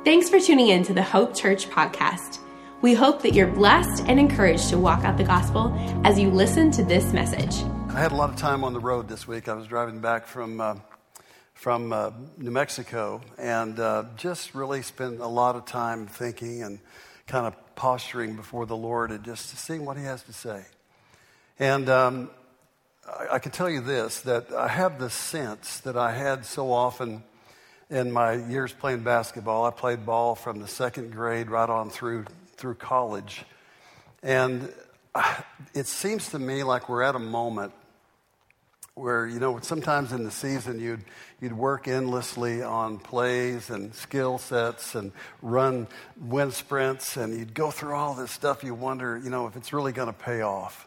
Thanks for tuning in to the Hope Church podcast. We hope that you're blessed and encouraged to walk out the gospel as you listen to this message. I had a lot of time on the road this week. I was driving back from New Mexico and just really spent a lot of time thinking and kind of posturing before the Lord and just seeing what He has to say. And I can tell you this, that I have this sense that I had so often in my years playing basketball. I played ball from the second grade right on through college. And it seems to me like we're at a moment where, you know, sometimes in the season you'd work endlessly on plays and skill sets and run wind sprints, and you'd go through all this stuff. You wonder, you know, if it's really going to pay off.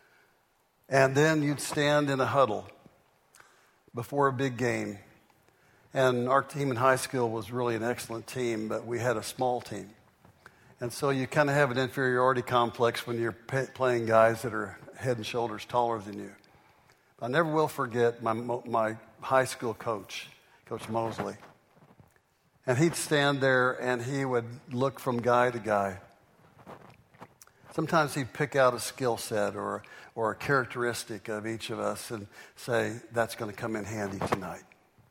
And then you'd stand in a huddle before a big game. And our team in high school was really an excellent team, but we had a small team. And so you kind of have an inferiority complex when you're playing guys that are head and shoulders taller than you. I never will forget my high school coach, Coach Mosley. And he'd stand there and he would look from guy to guy. Sometimes he'd pick out a skill set or a characteristic of each of us and say, that's going to come in handy tonight.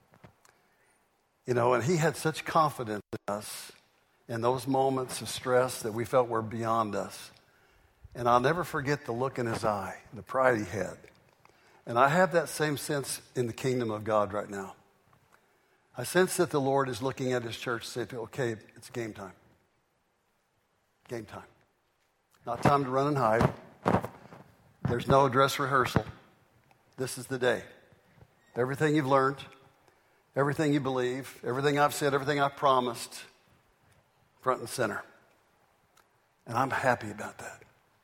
You know, and he had such confidence in us in those moments of stress that we felt were beyond us. And I'll never forget the look in his eye, the pride he had. And I have that same sense in the kingdom of God right now. I sense that the Lord is looking at His church and saying, okay, it's game time. Game time. Not time to run and hide. There's no dress rehearsal. This is the day. Everything you've learned, everything you believe, everything I've said, everything I've promised, front and center. And I'm happy about that.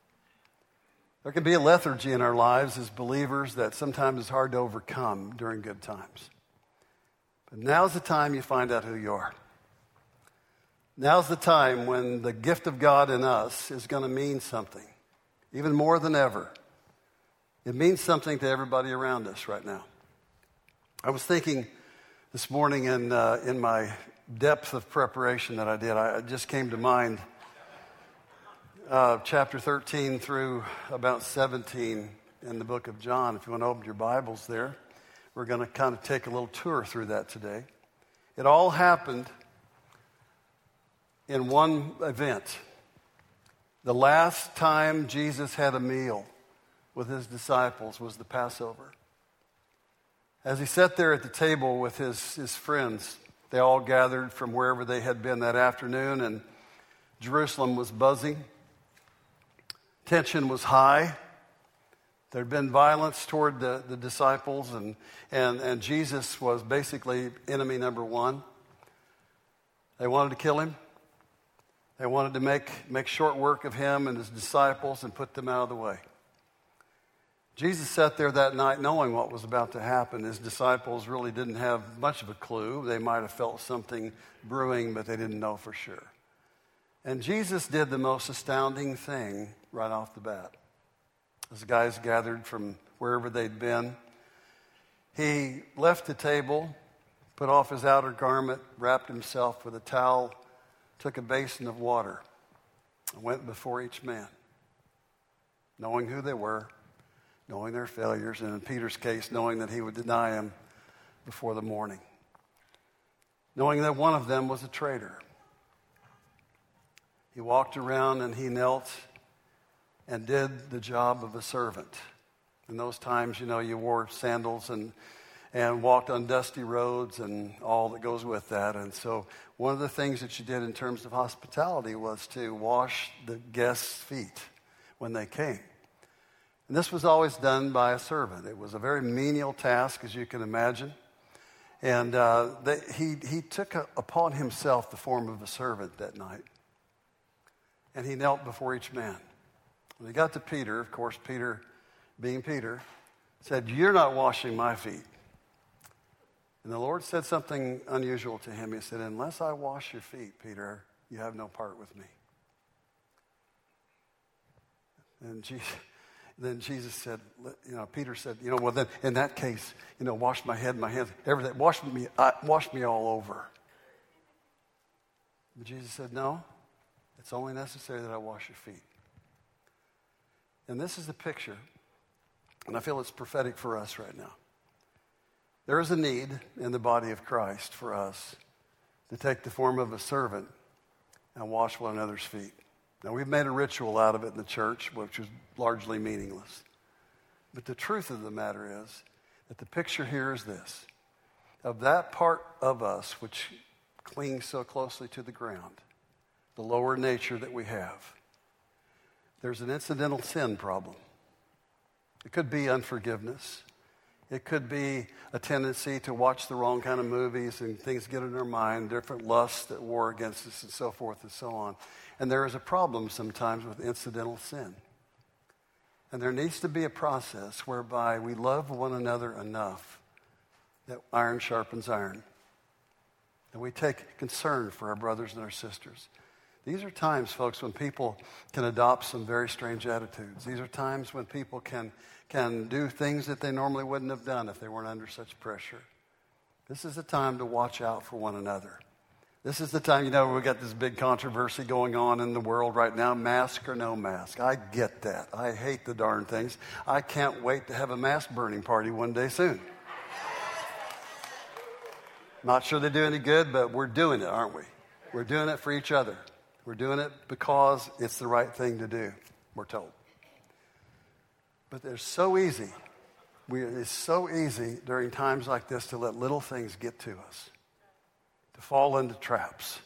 There can be a lethargy in our lives as believers that sometimes is hard to overcome during good times. But now's the time you find out who you are. Now's the time when the gift of God in us is going to mean something, even more than ever. It means something to everybody around us right now. I was thinking this morning in my depth of preparation that I did, it just came to mind chapter 13 through about 17 in the book of John. If you want to open your Bibles there, we're going to kind of take a little tour through that today. It all happened in one event. The last time Jesus had a meal with His disciples was the Passover. As He sat there at the table with his friends, they all gathered from wherever they had been that afternoon, and Jerusalem was buzzing. Tension was high. There had been violence toward the disciples, and Jesus was basically enemy number one. They wanted to kill Him. They wanted to make short work of Him and His disciples and put them out of the way. Jesus sat there that night knowing what was about to happen. His disciples really didn't have much of a clue. They might have felt something brewing, but they didn't know for sure. And Jesus did the most astounding thing right off the bat. As the guys gathered from wherever they'd been, He left the table, put off His outer garment, wrapped Himself with a towel, took a basin of water, and went before each man, knowing who they were, knowing their failures, and in Peter's case, knowing that he would deny Him before the morning, knowing that one of them was a traitor. He walked around and He knelt and did the job of a servant. In those times, you know, you wore sandals and walked on dusty roads and all that goes with that. And so one of the things that you did in terms of hospitality was to wash the guests' feet when they came. And this was always done by a servant. It was a very menial task, as you can imagine. And he took upon Himself the form of a servant that night. And He knelt before each man. When He got to Peter, of course, Peter, being Peter, said, "You're not washing my feet." And the Lord said something unusual to him. He said, "Unless I wash your feet, Peter, you have no part with me." And then Jesus said, Peter said, well, then in that case, wash my head, my hands, everything. Wash me all over. But Jesus said, no, it's only necessary that I wash your feet. And this is the picture, and I feel it's prophetic for us right now. There is a need in the body of Christ for us to take the form of a servant and wash one another's feet. Now, we've made a ritual out of it in the church, which is largely meaningless. But the truth of the matter is that the picture here is this: of that part of us which clings so closely to the ground, the lower nature that we have, there's an incidental sin problem. It could be unforgiveness. It could be a tendency to watch the wrong kind of movies and things get in our mind, different lusts that war against us and so forth and so on. And there is a problem sometimes with incidental sin. And there needs to be a process whereby we love one another enough that iron sharpens iron. And we take concern for our brothers and our sisters. These are times, folks, when people can adopt some very strange attitudes. These are times when people can do things that they normally wouldn't have done if they weren't under such pressure. This is the time to watch out for one another. This is the time, we've got this big controversy going on in the world right now, mask or no mask. I get that. I hate the darn things. I can't wait to have a mask burning party one day soon. Not sure they do any good, but we're doing it, aren't we? We're doing it for each other. We're doing it because it's the right thing to do, we're told. But it's so easy. It's so easy during times like this to let little things get to us, to fall into traps.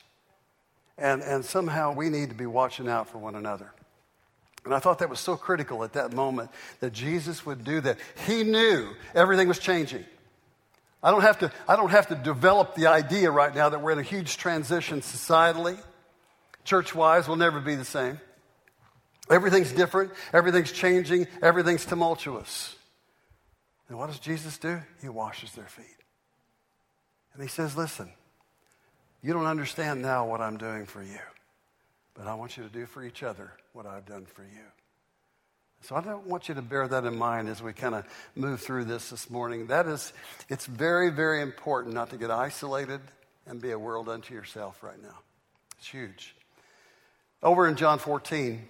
And somehow we need to be watching out for one another. And I thought that was so critical at that moment that Jesus would do that. He knew everything was changing. I don't have to develop the idea right now that we're in a huge transition societally. Church-wise, we'll never be the same. Everything's different. Everything's changing. Everything's tumultuous. And what does Jesus do? He washes their feet. And he says, listen, you don't understand now what I'm doing for you, but I want you to do for each other what I've done for you. So I don't want you to bear that in mind as we kind of move through this morning. It's very, very important not to get isolated and be a world unto yourself right now. It's huge. Over in John 14,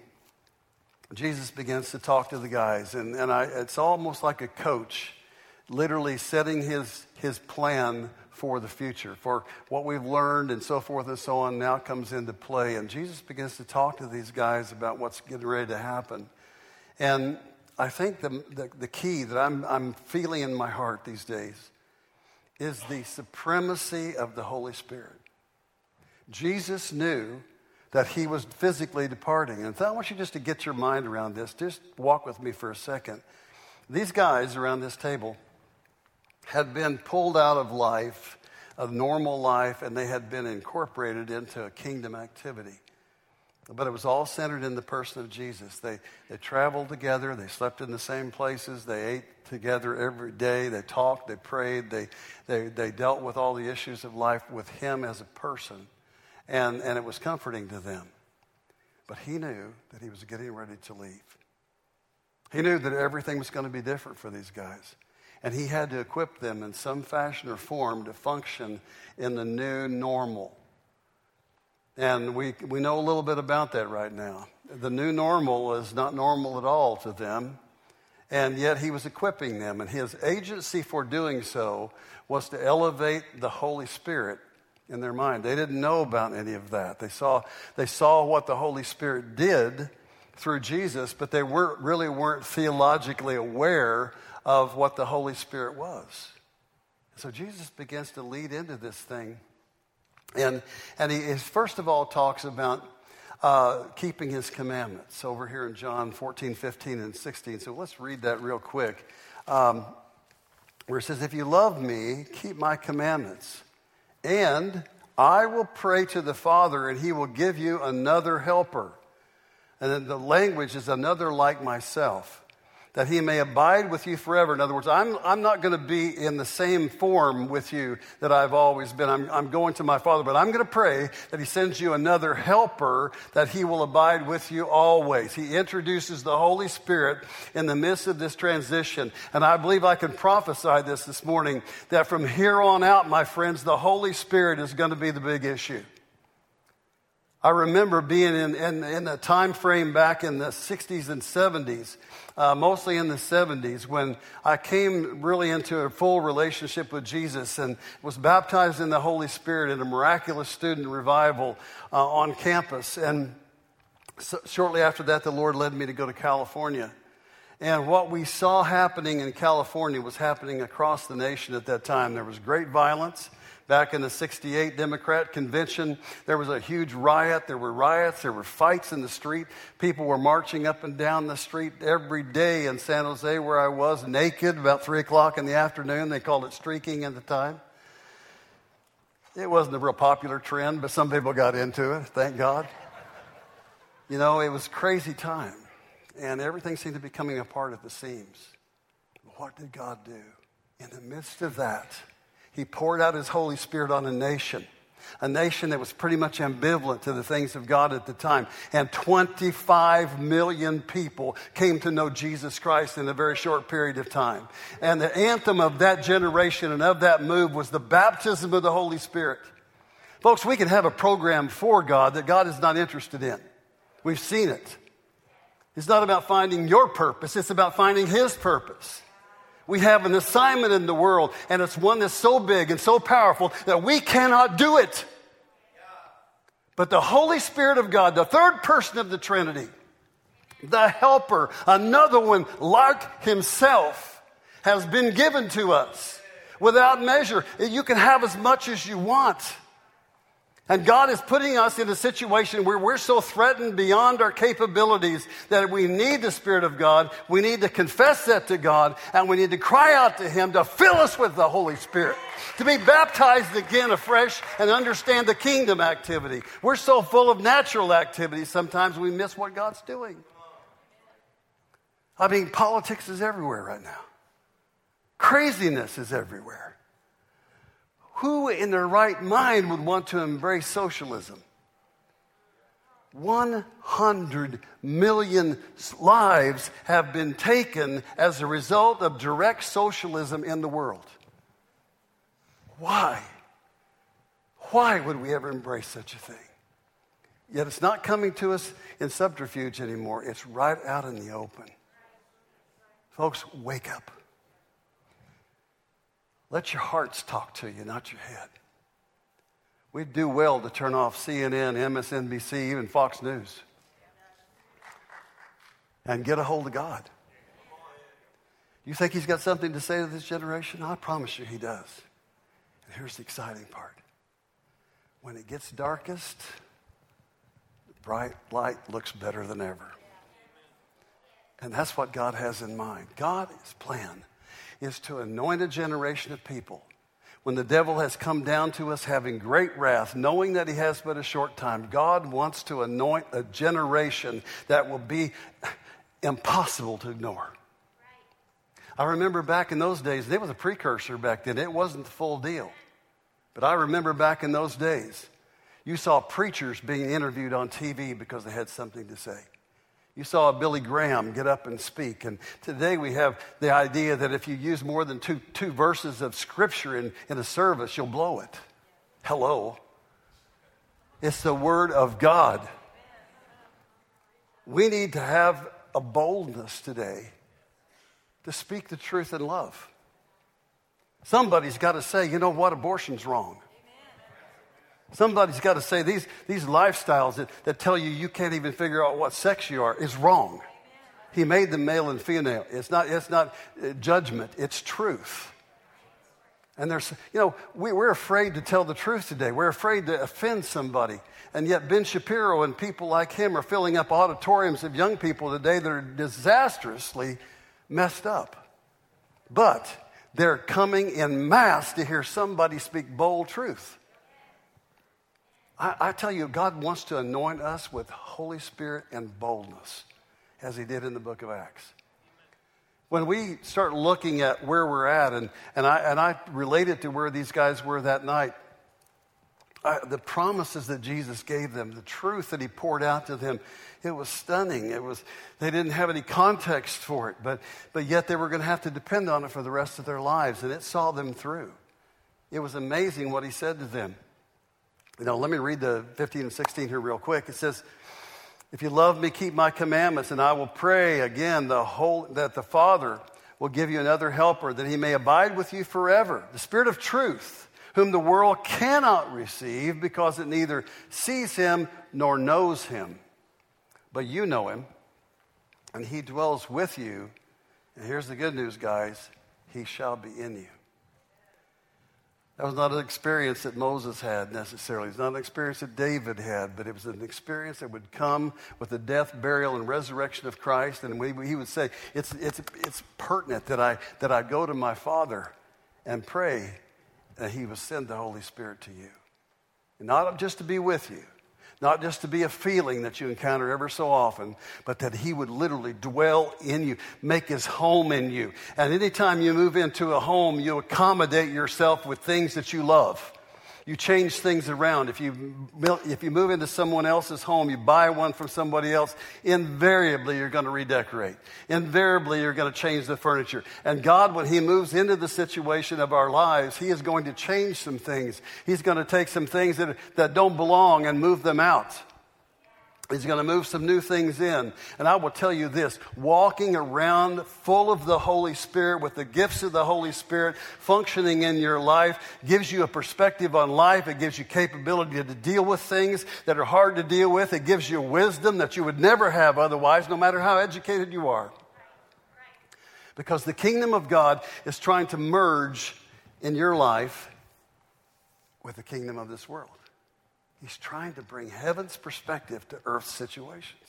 Jesus begins to talk to the guys, and it's almost like a coach literally setting his plan for the future, for what we've learned and so forth and so on now comes into play. And Jesus begins to talk to these guys about what's getting ready to happen. And I think the key that I'm feeling in my heart these days is the supremacy of the Holy Spirit. Jesus knew that he was physically departing. And I want you just to get your mind around this. Just walk with me for a second. These guys around this table had been pulled out of life, of normal life, and they had been incorporated into a kingdom activity. But it was all centered in the person of Jesus. They traveled together. They slept in the same places. They ate together every day. They talked. They prayed. They dealt with all the issues of life with him as a person. And it was comforting to them. But he knew that he was getting ready to leave. He knew that everything was going to be different for these guys. And he had to equip them in some fashion or form to function in the new normal. And we know a little bit about that right now. The new normal is not normal at all to them. And yet he was equipping them. And his agency for doing so was to elevate the Holy Spirit in their mind. They didn't know about any of that. They saw what the Holy Spirit did through Jesus, but they weren't theologically aware of what the Holy Spirit was. So Jesus begins to lead into this thing. And he first of all talks about keeping his commandments over here in John 14, 15, and 16. So let's read that real quick. Where it says, if you love me, keep my commandments. And I will pray to the Father, and he will give you another helper. And then the language is another like myself, that he may abide with you forever. In other words, I'm not going to be in the same form with you that I've always been. I'm going to my Father, but I'm going to pray that he sends you another helper, that he will abide with you always. He introduces the Holy Spirit in the midst of this transition. And I believe I can prophesy this morning, that from here on out, my friends, the Holy Spirit is going to be the big issue. I remember being in the time frame back in the 60s and 70s, mostly in the 70s, when I came really into a full relationship with Jesus and was baptized in the Holy Spirit in a miraculous student revival on campus. And so shortly after that, the Lord led me to go to California. And what we saw happening in California was happening across the nation at that time. There was great violence. Back in the 68 Democrat convention, there was a huge riot. There were riots. There were fights in the street. People were marching up and down the street every day in San Jose where I was, naked, about 3 o'clock in the afternoon. They called it streaking at the time. It wasn't a real popular trend, but some people got into it, thank God. You know, it was a crazy time, and everything seemed to be coming apart at the seams. What did God do? In the midst of that, He poured out His Holy Spirit on a nation that was pretty much ambivalent to the things of God at the time. And 25 million people came to know Jesus Christ in a very short period of time. And the anthem of that generation and of that move was the baptism of the Holy Spirit. Folks, we can have a program for God that God is not interested in. We've seen it. It's not about finding your purpose. It's about finding His purpose. We have an assignment in the world, and it's one that's so big and so powerful that we cannot do it. But the Holy Spirit of God, the third person of the Trinity, the Helper, another one like Himself, has been given to us without measure. You can have as much as you want. And God is putting us in a situation where we're so threatened beyond our capabilities that we need the Spirit of God. We need to confess that to God, and we need to cry out to Him to fill us with the Holy Spirit, to be baptized again afresh and understand the kingdom activity. We're so full of natural activity, sometimes we miss what God's doing. I mean, politics is everywhere right now. Craziness is everywhere. Who in their right mind would want to embrace socialism? 100 million lives have been taken as a result of direct socialism in the world. Why? Why would we ever embrace such a thing? Yet it's not coming to us in subterfuge anymore. It's right out in the open. Folks, wake up. Let your hearts talk to you, not your head. We'd do well to turn off CNN, MSNBC, even Fox News, and get a hold of God. You think He's got something to say to this generation? I promise you He does. And here's the exciting part. When it gets darkest, the bright light looks better than ever. And that's what God has in mind. God's plan is to anoint a generation of people when the devil has come down to us having great wrath, knowing that he has but a short time. God wants to anoint a generation that will be impossible to ignore. I remember back in those days, there was a precursor back then. It wasn't the full deal. But I remember back in those days, you saw preachers being interviewed on TV because they had something to say. You saw a Billy Graham get up and speak. And today we have the idea that if you use more than two verses of Scripture in a service, you'll blow it. Hello. It's the Word of God. We need to have a boldness today to speak the truth in love. Somebody's got to say, you know what, abortion's wrong. Somebody's got to say these lifestyles that tell you you can't even figure out what sex you are is wrong. He made them male and female. It's not judgment. It's truth. And we're afraid to tell the truth today. We're afraid to offend somebody. And yet Ben Shapiro and people like him are filling up auditoriums of young people today that are disastrously messed up. But they're coming in mass to hear somebody speak bold truth. I tell you, God wants to anoint us with Holy Spirit and boldness, as He did in the book of Acts. When we start looking at where we're at, and I relate it to where these guys were that night, the promises that Jesus gave them, the truth that He poured out to them, it was stunning. They didn't have any context for it, but yet they were going to have to depend on it for the rest of their lives, and it saw them through. It was amazing what He said to them. Let me read the 15 and 16 here real quick. It says, if you love me, keep my commandments, and I will pray again that the Father will give you another helper, that he may abide with you forever. The Spirit of truth, whom the world cannot receive because it neither sees him nor knows him. But you know him, and he dwells with you. And here's the good news, guys. He shall be in you. That was not an experience that Moses had necessarily. It's not an experience that David had, but it was an experience that would come with the death, burial, and resurrection of Christ. And he would say, it's pertinent that I go to my Father and pray that he will send the Holy Spirit to you. And not just to be with you, not just to be a feeling that you encounter ever so often, but that he would literally dwell in you, make his home in you. And anytime you move into a home, you accommodate yourself with things that you love. You change things around. If you move into someone else's home, you buy one from somebody else, invariably you're going to redecorate. Invariably you're going to change the furniture. And God, when he moves into the situation of our lives, he is going to change some things. He's going to take some things that don't belong and move them out. He's going to move some new things in. And I will tell you this, walking around full of the Holy Spirit with the gifts of the Holy Spirit functioning in your life gives you a perspective on life. It gives you capability to deal with things that are hard to deal with. It gives you wisdom that you would never have otherwise, no matter how educated you are. Because the kingdom of God is trying to merge in your life with the kingdom of this world. He's trying to bring heaven's perspective to earth's situations.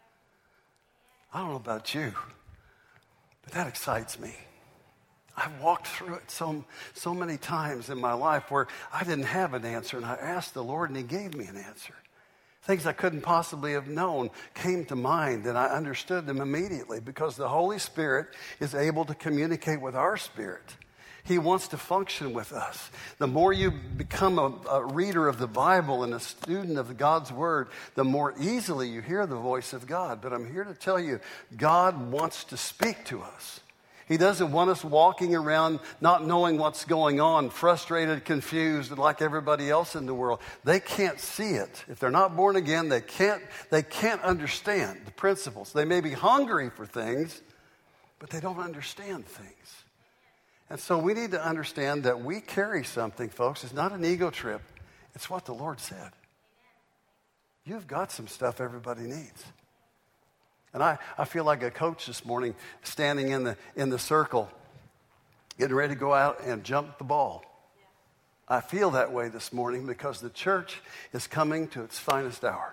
I don't know about you, but that excites me. I've walked through it so many times in my life where I didn't have an answer, and I asked the Lord, and he gave me an answer. Things I couldn't possibly have known came to mind, and I understood them immediately because the Holy Spirit is able to communicate with our spirit. He wants to function with us. The more you become a reader of the Bible and a student of God's Word, the more easily you hear the voice of God. But I'm here to tell you, God wants to speak to us. He doesn't want us walking around not knowing what's going on, frustrated, confused, like everybody else in the world. They can't see it. If they're not born again, they can't understand the principles. They may be hungry for things, but they don't understand things. And so we need to understand that we carry something, folks. It's not an ego trip. It's what the Lord said. You've got some stuff everybody needs. And I feel like a coach this morning standing in the circle, getting ready to go out and jump the ball. I feel that way this morning because the church is coming to its finest hour.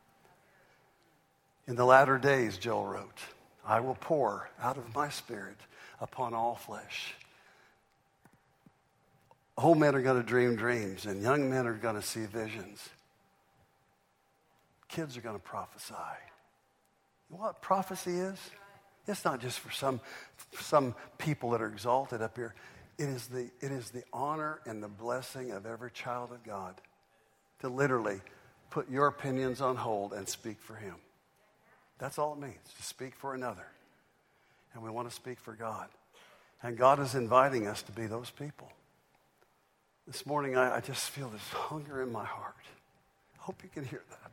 In the latter days, Joel wrote, I will pour out of my spirit upon all flesh. Old men are going to dream dreams, and young men are going to see visions. Kids are going to prophesy. You know what prophecy is? It's not just for some people that are exalted up here. It is the honor and the blessing of every child of God to literally put your opinions on hold and speak for him. That's all it means, to speak for another. And we want to speak for God. And God is inviting us to be those people. This morning, I just feel this hunger in my heart. I hope you can hear that.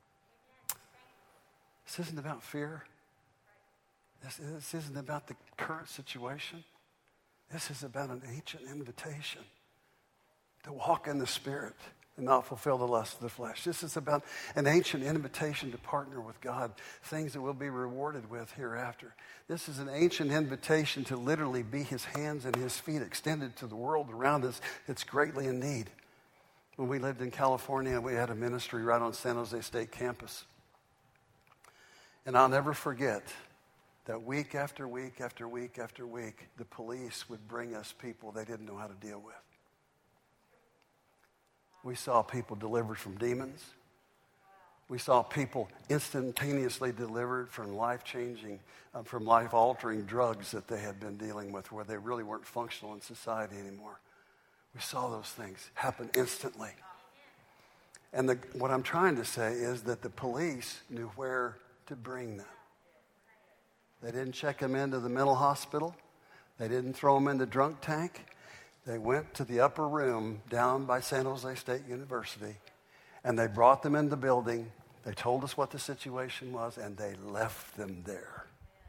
This isn't about fear. This isn't about the current situation. This is about an ancient invitation to walk in the Spirit and not fulfill the lust of the flesh. This is about an ancient invitation to partner with God, things that we'll be rewarded with hereafter. This is an ancient invitation to literally be his hands and his feet extended to the world around us that's greatly in need. When we lived in California, we had a ministry right on San Jose State campus. And I'll never forget that week after week after week after week, the police would bring us people they didn't know how to deal with. We saw people delivered from demons. We saw people instantaneously delivered from life-changing, from life-altering drugs that they had been dealing with where they really weren't functional in society anymore. We saw those things happen instantly. And what I'm trying to say is that the police knew where to bring them. They didn't check them into the mental hospital. They didn't throw them in the drunk tank. They went to the upper room down by San Jose State University, And they brought them in the building. They told us what the situation was, and they left them there.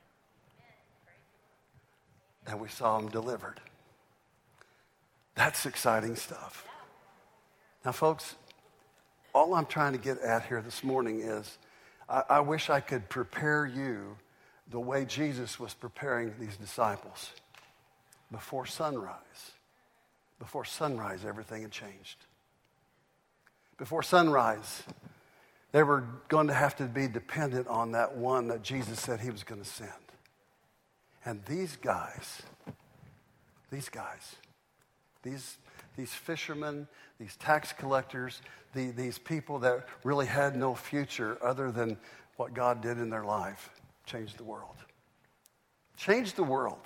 And we saw them delivered. That's exciting stuff. Now, folks, all I'm trying to get at here this morning is I wish I could prepare you the way Jesus was preparing these disciples. Before sunrise, everything had changed. Before sunrise, they were going to have to be dependent on that one that Jesus said he was going to send. And these fishermen, these tax collectors, these people that really had no future other than what God did in their life, changed the world. Changed the world.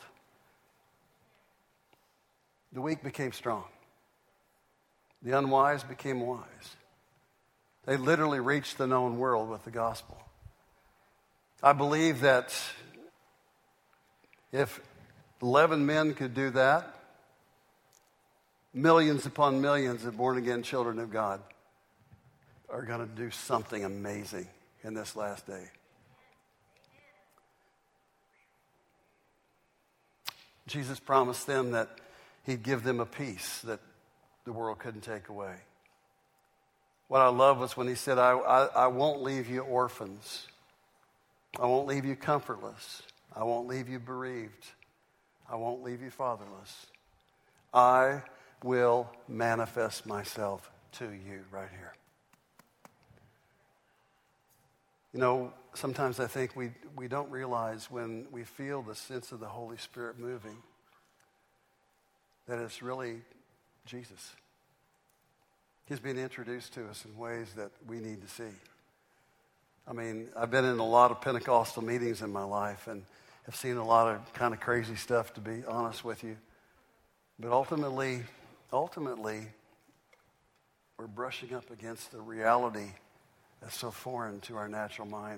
The weak became strong. The unwise became wise. They literally reached the known world with the gospel. I believe that if 11 men could do that, millions upon millions of born-again children of God are going to do something amazing in this last day. Jesus promised them that he'd give them a peace that the world couldn't take away. What I love was when he said, I won't leave you orphans. I won't leave you comfortless. I won't leave you bereaved. I won't leave you fatherless. I will manifest myself to you right here. You know, sometimes I think we don't realize when we feel the sense of the Holy Spirit moving that it's really Jesus. He's being introduced to us in ways that we need to see. I mean, I've been in a lot of Pentecostal meetings in my life and have seen a lot of kind of crazy stuff, to be honest with you. But ultimately, we're brushing up against the reality that's so foreign to our natural mind.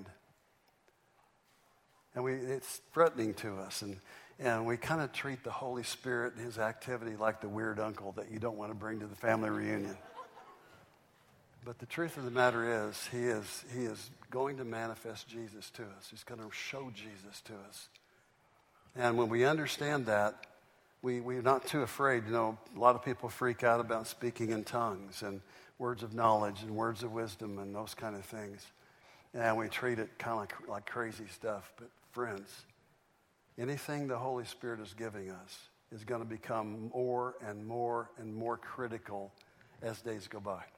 And it's threatening to us. And we kind of treat the Holy Spirit and his activity like the weird uncle that you don't want to bring to the family reunion. But the truth of the matter is, he is going to manifest Jesus to us. He's going to show Jesus to us. And when we understand that, we're not too afraid. You know, a lot of people freak out about speaking in tongues and words of knowledge and words of wisdom and those kind of things. And we treat it kind of like crazy stuff. But friends, anything the Holy Spirit is giving us is going to become more and more and more critical as days go by.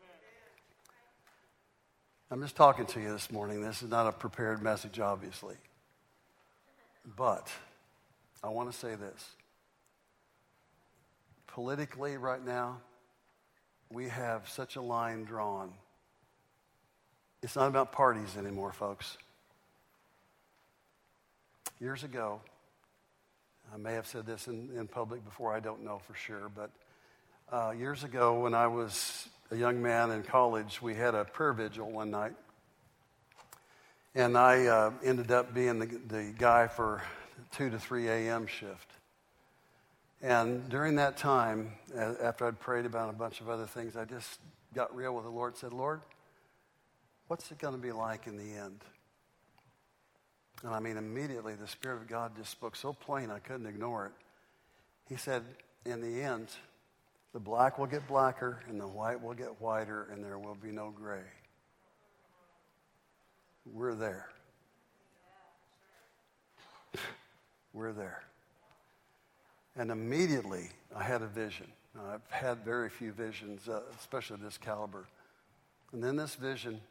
I'm just talking to you this morning. This is not a prepared message, obviously. But I want to say this. Politically right now, we have such a line drawn. It's not about parties anymore, folks. Years ago, I may have said this in public before, I don't know for sure, but years ago when I was a young man in college, we had a prayer vigil one night. And I ended up being the guy for 2 to 3 a.m. shift. And during that time, after I'd prayed about a bunch of other things, I just got real with the Lord and said, Lord, what's it going to be like in the end? And I mean, immediately the Spirit of God just spoke so plain I couldn't ignore it. He said, in the end, the black will get blacker and the white will get whiter and there will be no gray. We're there. We're there. And immediately I had a vision. I've had very few visions, especially of this caliber. And then this vision,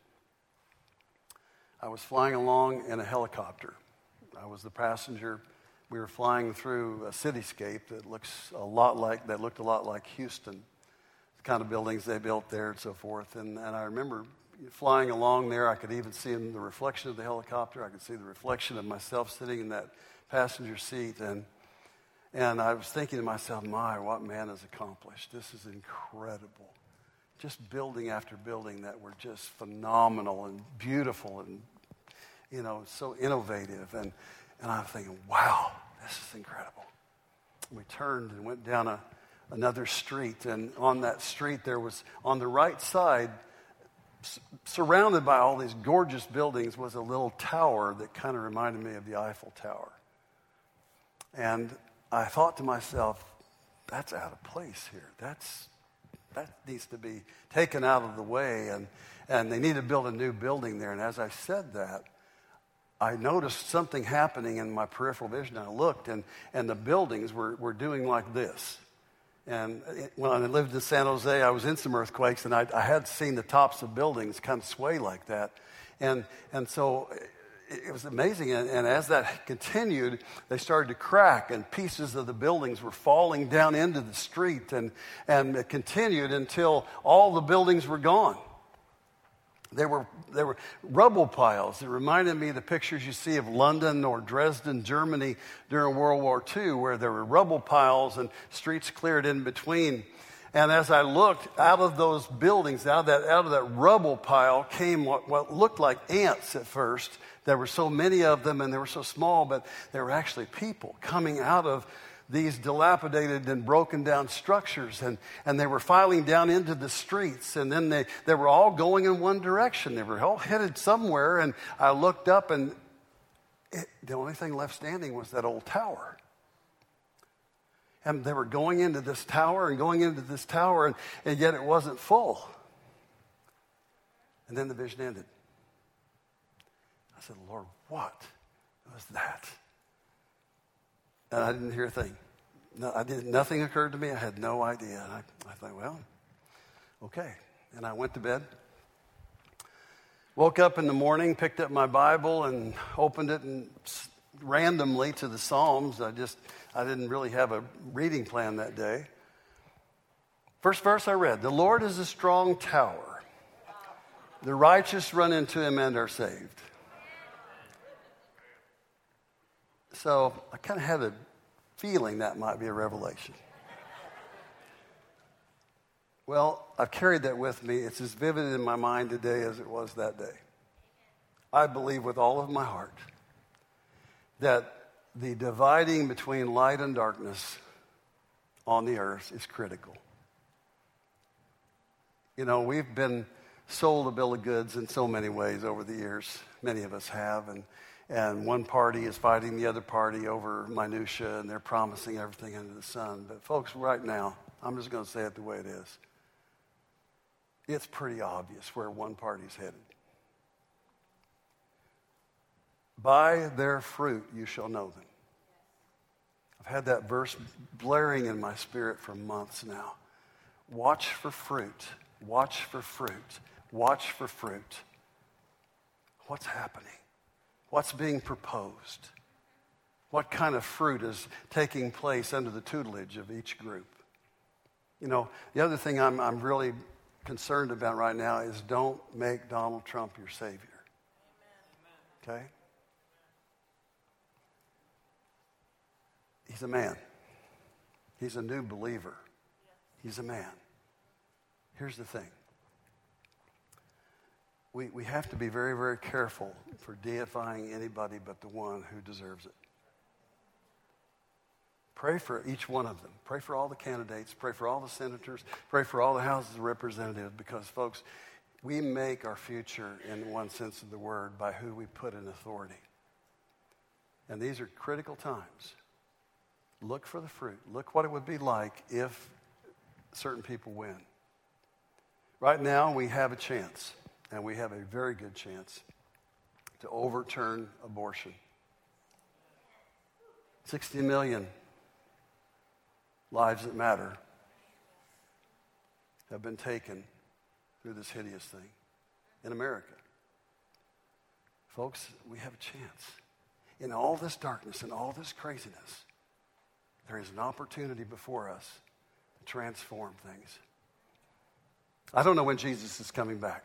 I was flying along in a helicopter. I was the passenger. We were flying through a cityscape that looked a lot like Houston, the kind of buildings they built there and so forth. And I remember flying along there. I could even see in the reflection of the helicopter. I could see the reflection of myself sitting in that passenger seat. And I was thinking to myself, my, what man has accomplished. This is incredible. Just building after building that were just phenomenal and beautiful and, you know, so innovative. And I'm thinking, wow, this is incredible. We turned and went down another street. And on that street there was, on the right side, surrounded by all these gorgeous buildings was a little tower that kind of reminded me of the Eiffel Tower. And I thought to myself, that's out of place here. That needs to be taken out of the way, and they need to build a new building there. And as I said that, I noticed something happening in my peripheral vision. I looked, and the buildings were doing like this. And when I lived in San Jose, I was in some earthquakes, and I had seen the tops of buildings kind of sway like that. And so it was amazing. And as that continued, they started to crack, and pieces of the buildings were falling down into the street. And it continued until all the buildings were gone. There were rubble piles. It reminded me of the pictures you see of London or Dresden, Germany during World War II, where there were rubble piles and streets cleared in between. And as I looked out of those buildings, out of that rubble pile came what looked like ants at first. There were so many of them, and they were so small, but they were actually people coming out of these dilapidated and broken down structures, and they were filing down into the streets, and then they were all going in one direction. They were all headed somewhere, and I looked up, and the only thing left standing was that old tower. And they were going into this tower and going into this tower, and yet it wasn't full. And then the vision ended. I said, Lord, what was that? And I didn't hear a thing. Nothing occurred to me. I had no idea. And I thought, well, okay. And I went to bed. Woke up in the morning, picked up my Bible, and opened it and randomly to the Psalms. I didn't really have a reading plan that day. First verse I read, the Lord is a strong tower. The righteous run into him and are saved. So I kind of had a feeling that might be a revelation. Well, I've carried that with me. It's as vivid in my mind today as it was that day. I believe with all of my heart that the dividing between light and darkness on the earth is critical. You know, we've been sold a bill of goods in so many ways over the years. Many of us have, and one party is fighting the other party over minutia, and they're promising everything under the sun. But folks, right now, I'm just going to say it the way it is. It's pretty obvious where one party's headed. By their fruit you shall know them. I've had that verse blaring in my spirit for months now. Watch for fruit. Watch for fruit. Watch for fruit. What's happening? What's being proposed? What kind of fruit is taking place under the tutelage of each group? You know, the other thing I'm really concerned about right now is don't make Donald Trump your savior. Okay? He's a man. He's a new believer. He's a man. Here's the thing. We have to be very, very careful for deifying anybody but the one who deserves it. Pray for each one of them. Pray for all the candidates. Pray for all the senators. Pray for all the houses of representatives because, folks, we make our future in one sense of the word by who we put in authority. And these are critical times. Look for the fruit. Look what it would be like if certain people win. Right now, we have a chance, and we have a very good chance to overturn abortion. 60 million lives that matter have been taken through this hideous thing in America. Folks, we have a chance. In all this darkness and all this craziness, there is an opportunity before us to transform things. I don't know when Jesus is coming back.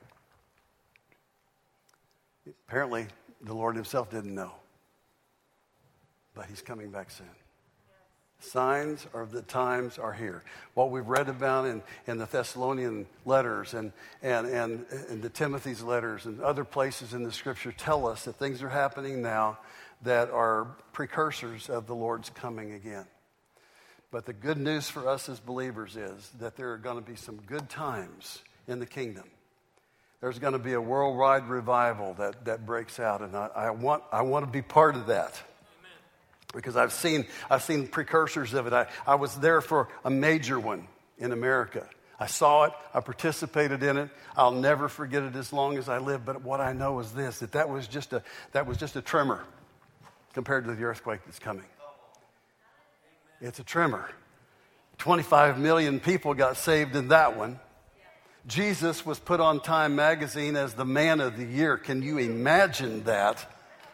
Apparently, the Lord himself didn't know. But he's coming back soon. Signs of the times are here. What we've read about in the Thessalonian letters and the Timothy's letters and other places in the Scripture tell us that things are happening now that are precursors of the Lord's coming again. But the good news for us as believers is that there are going to be some good times in the kingdom. there's going to be a worldwide revival that breaks out, and I want to be part of that. Because I've seen precursors of it. I was there for a major one in America. I saw it. I participated in it. I'll never forget it as long as I live. But what I know is this: that was just a tremor compared to the earthquake that's coming. It's a tremor. 25 million people got saved in that one. Jesus was put on Time magazine as the man of the year. Can you imagine that?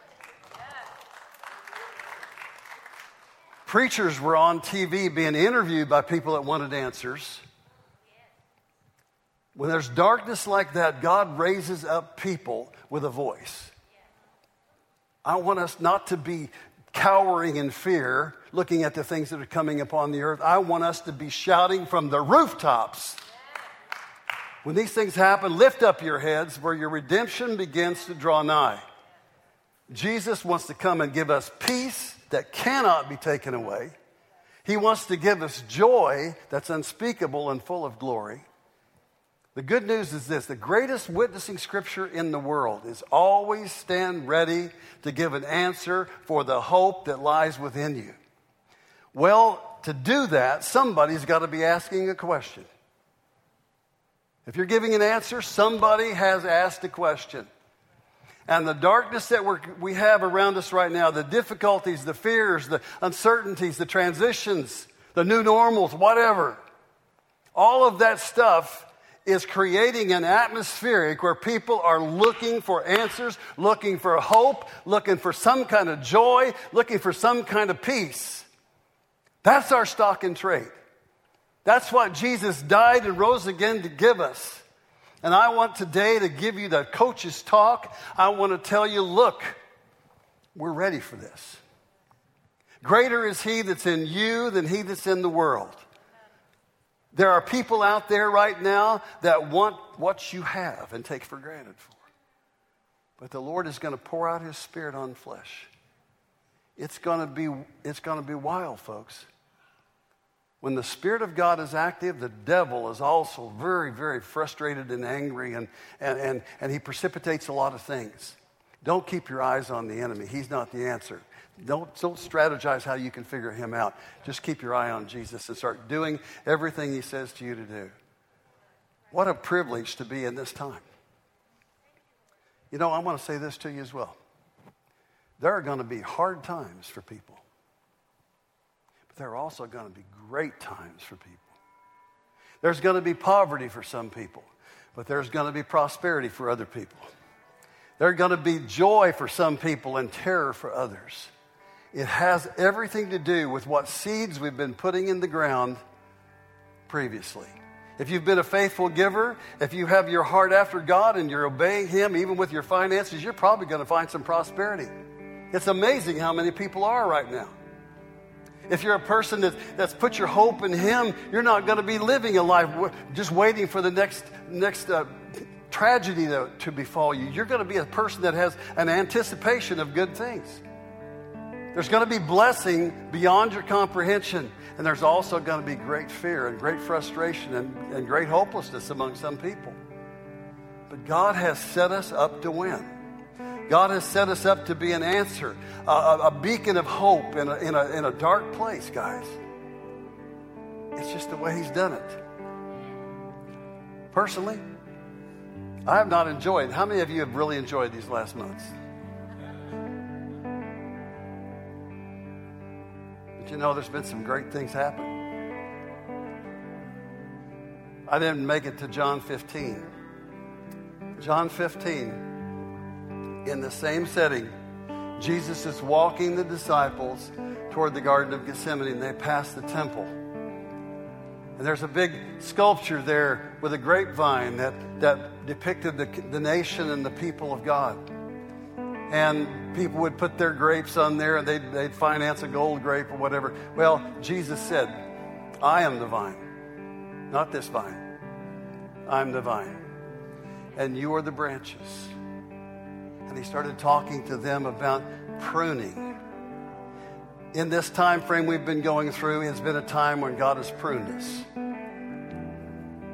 Preachers were on TV being interviewed by people that wanted answers. When there's darkness like that, God raises up people with a voice. I want us not to be cowering in fear, looking at the things that are coming upon the earth. I want us to be shouting from the rooftops. When these things happen, lift up your heads, where your redemption begins to draw nigh. Jesus wants to come and give us peace that cannot be taken away. He wants to give us joy that's unspeakable and full of glory. The good news is this: the greatest witnessing scripture in the world is always stand ready to give an answer for the hope that lies within you. Well, to do that, somebody's got to be asking a question. If you're giving an answer, somebody has asked a question. And the darkness that we have around us right now, the difficulties, the fears, the uncertainties, the transitions, the new normals, whatever, all of that stuff is creating an atmospheric where people are looking for answers, looking for hope, looking for some kind of joy, looking for some kind of peace. That's our stock and trade. That's what Jesus died and rose again to give us. And I want today to give you the coach's talk. I want to tell you, look, we're ready for this. Greater is he that's in you than he that's in the world. There are people out there right now that want what you have and take for granted for. But the Lord is going to pour out his Spirit on flesh. It's going to be wild, folks. When the Spirit of God is active, the devil is also very, very frustrated and angry, and he precipitates a lot of things. Don't keep your eyes on the enemy. He's not the answer. Don't strategize how you can figure him out. Just keep your eye on Jesus and start doing everything he says to you to do. What a privilege to be in this time. You know, I want to say this to you as well. There are going to be hard times for people. There are also going to be great times for people. There's going to be poverty for some people, but there's going to be prosperity for other people. There's going to be joy for some people and terror for others. It has everything to do with what seeds we've been putting in the ground previously. If you've been a faithful giver, if you have your heart after God and you're obeying him, even with your finances, you're probably going to find some prosperity. It's amazing how many people are right now. If you're a person that's put your hope in him, you're not going to be living a life just waiting for the next tragedy to befall you. You're going to be a person that has an anticipation of good things. There's going to be blessing beyond your comprehension. And there's also going to be great fear and great frustration and great hopelessness among some people. But God has set us up to win. God has set us up to be an answer, a beacon of hope in a dark place, guys. It's just the way he's done it. Personally, I have not enjoyed. How many of you have really enjoyed these last months? But you know, there's been some great things happen. I didn't make it to John 15. John 15. In the same setting, Jesus is walking the disciples toward the Garden of Gethsemane, and they pass the temple. And there's a big sculpture there with a grapevine that depicted the nation and the people of God. And people would put their grapes on there, and they'd finance a gold grape or whatever. Well, Jesus said, I am the vine, not this vine. I'm the vine, and you are the branches. And he started talking to them about pruning. In this time frame we've been going through, it's been a time when God has pruned us.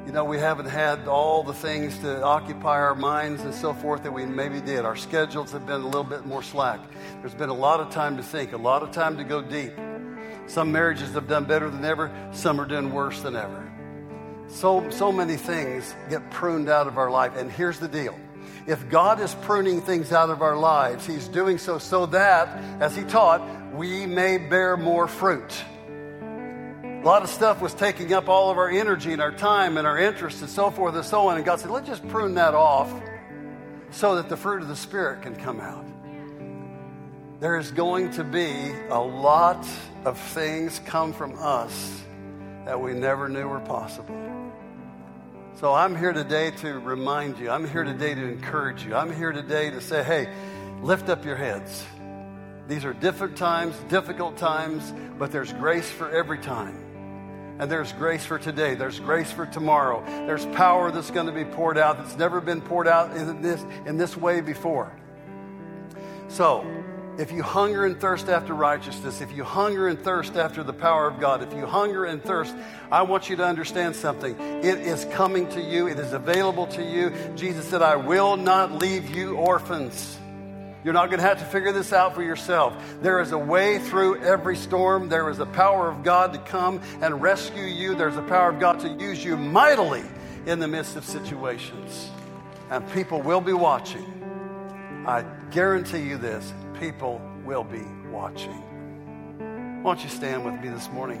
You know, we haven't had all the things to occupy our minds and so forth that we maybe did. Our schedules have been a little bit more slack. There's been a lot of time to think, a lot of time to go deep. Some marriages have done better than ever. Some are doing worse than ever. So many things get pruned out of our life. And here's the deal. If God is pruning things out of our lives, He's doing so that, as He taught, we may bear more fruit. A lot of stuff was taking up all of our energy and our time and our interest and so forth and so on. And God said, let's just prune that off so that the fruit of the Spirit can come out. There is going to be a lot of things come from us that we never knew were possible. So I'm here today to remind you. I'm here today to encourage you. I'm here today to say, hey, lift up your heads. These are different times, difficult times, but there's grace for every time. And there's grace for today. There's grace for tomorrow. There's power that's going to be poured out that's never been poured out in this way before. So, if you hunger and thirst after righteousness, if you hunger and thirst after the power of God, if you hunger and thirst, I want you to understand something. It is coming to you. It is available to you. Jesus said, I will not leave you orphans. You're not going to have to figure this out for yourself. There is a way through every storm. There is the power of God to come and rescue you. There's the power of God to use you mightily in the midst of situations. And people will be watching. I guarantee you this. People will be watching. Why don't you stand with me this morning?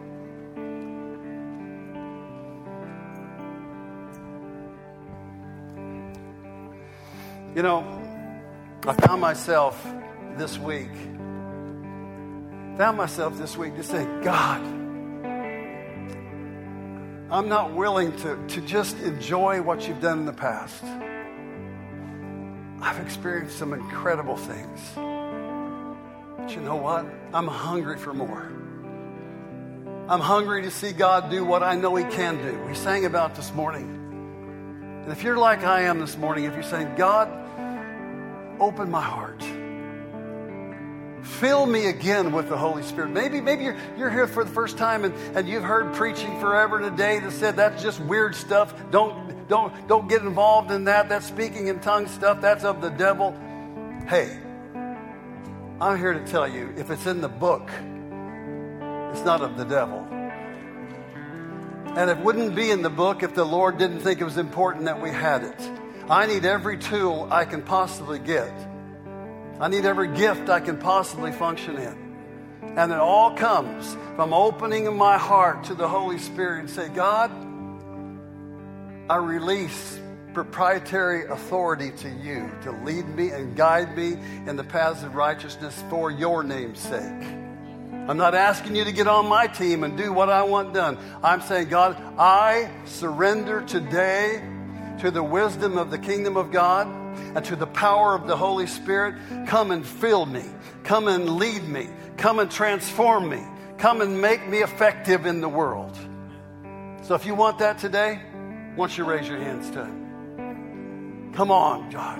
You know, I found myself this week just saying, God, I'm not willing to just enjoy what you've done in the past. I've experienced some incredible things. But you know what? I'm hungry for more. I'm hungry to see God do what I know He can do. We sang about this morning. And if you're like I am this morning, if you're saying, God, open my heart. Fill me again with the Holy Spirit. Maybe you're here for the first time and you've heard preaching forever and a day that said that's just weird stuff. Don't get involved in that. That's speaking in tongues stuff. That's of the devil. Hey, I'm here to tell you, if it's in the book, it's not of the devil. And it wouldn't be in the book if the Lord didn't think it was important that we had it. I need every tool I can possibly get. I need every gift I can possibly function in. And it all comes from opening my heart to the Holy Spirit and say, God, I release proprietary authority to you to lead me and guide me in the paths of righteousness for your name's sake. I'm not asking you to get on my team and do what I want done. I'm saying, God, I surrender today to the wisdom of the kingdom of God and to the power of the Holy Spirit. Come and fill me. Come and lead me. Come and transform me. Come and make me effective in the world. So if you want that today, why don't you raise your hands to Him? Come on, God.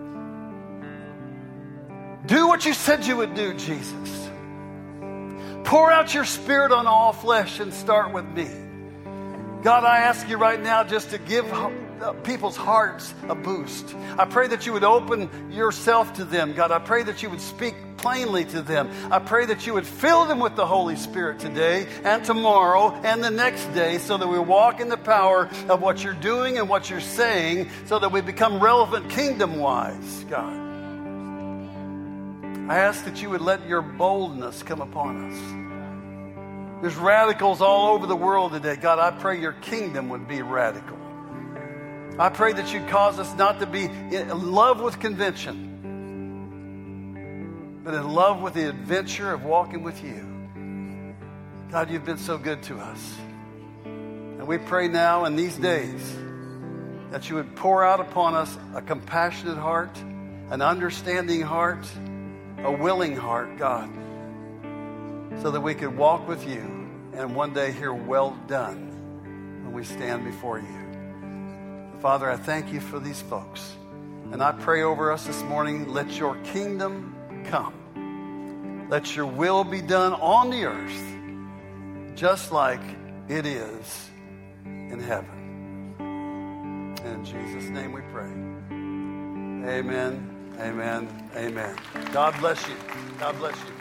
Do what you said you would do, Jesus. Pour out your Spirit on all flesh and start with me. God, I ask you right now just to give people's hearts a boost. I pray that you would open yourself to them. God, I pray that you would speak plainly to them. I pray that you would fill them with the Holy Spirit today and tomorrow and the next day so that we walk in the power of what you're doing and what you're saying so that we become relevant kingdom-wise, God. I ask that you would let your boldness come upon us. There's radicals all over the world today. God, I pray your kingdom would be radical. I pray that you'd cause us not to be in love with convention, but in love with the adventure of walking with you. God, you've been so good to us. And we pray now in these days that you would pour out upon us a compassionate heart, an understanding heart, a willing heart, God, so that we could walk with you and one day hear well done when we stand before you. Father, I thank you for these folks. And I pray over us this morning, let your kingdom come. Let your will be done on the earth, just like it is in heaven. In Jesus' name we pray. Amen, amen, amen. God bless you. God bless you.